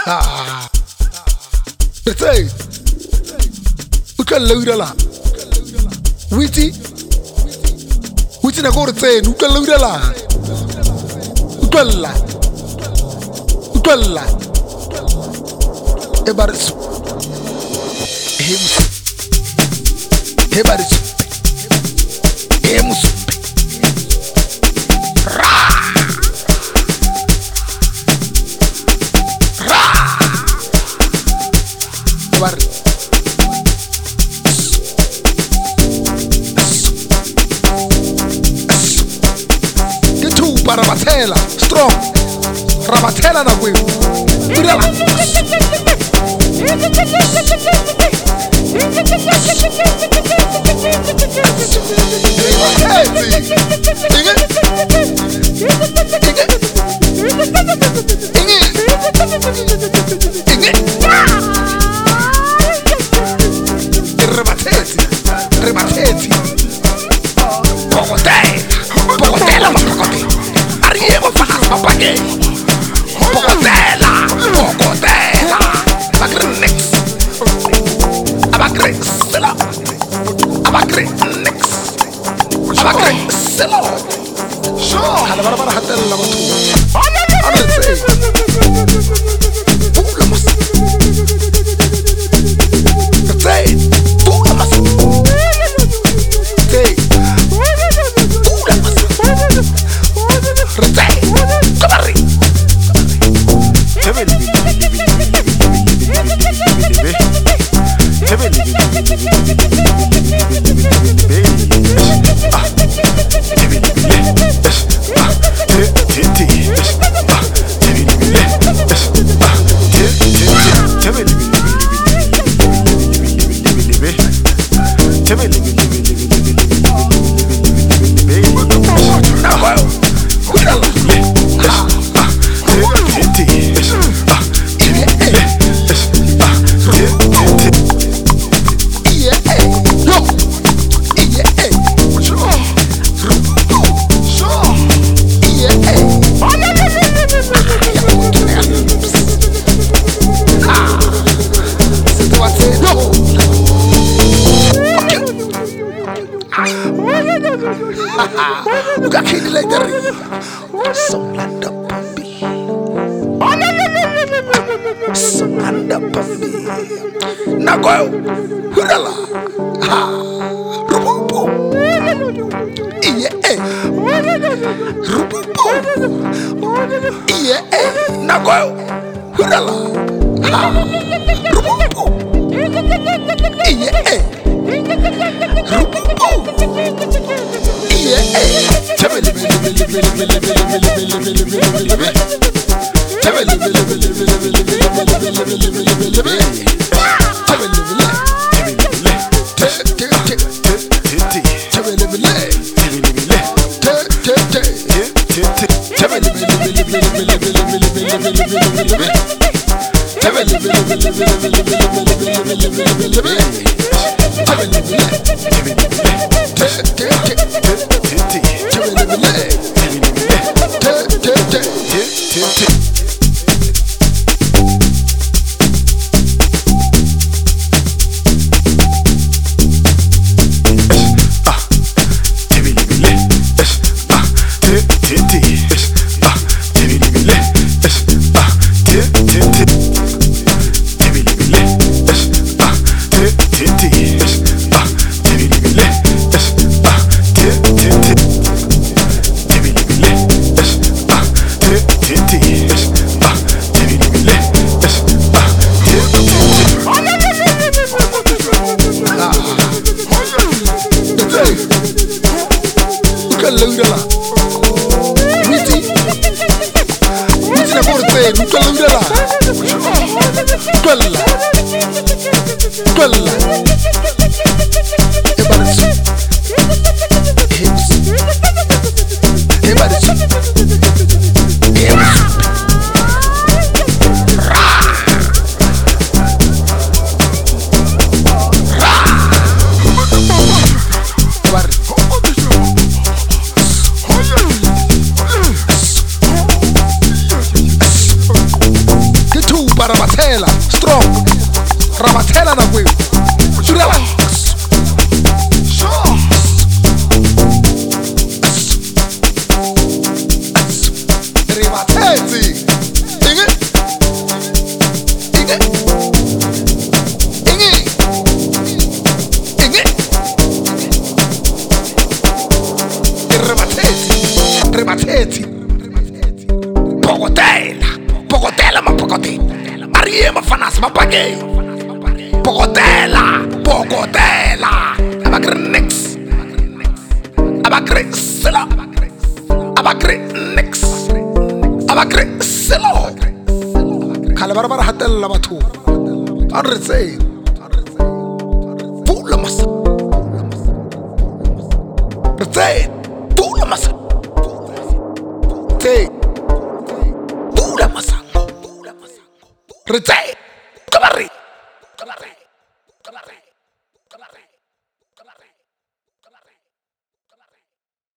Say, we can load a lot. Witty na go to say, we can load a lot. Ukalla. Ebaris. Ebaris. Emus. Rabatela, strong. Rabatela na kwe. Udala. Rebateti. Pocotela, arrivo fast papagay. Pocotela. Abacrexela. Sure. Hada bara hatta la matu. Ana say. Pulamas. Say. Pulamas. Say. Pulamas. Say. Kabari. Buka kini lagi dari Songlanda Pambi. Songlanda Pambi. Nagoyo Hurala. Ha. Rububu. Iye Rububu. Iye Nagoyo Hurala. Ha. Rububu. Iye Rububu. Para Ramathela strong Ramathela na kwe relax Rivathezi Inge Inge Inge Inge Rivathezi Pokotela ma pokotela Marie ma fanas ma pagay Pokotela Abagre nix Abagre silo Abagre nix Abagre silo Kale barabara hatel la batu Arrese Pula masa Rete Pula masa Rete Pula masa Rete Kabari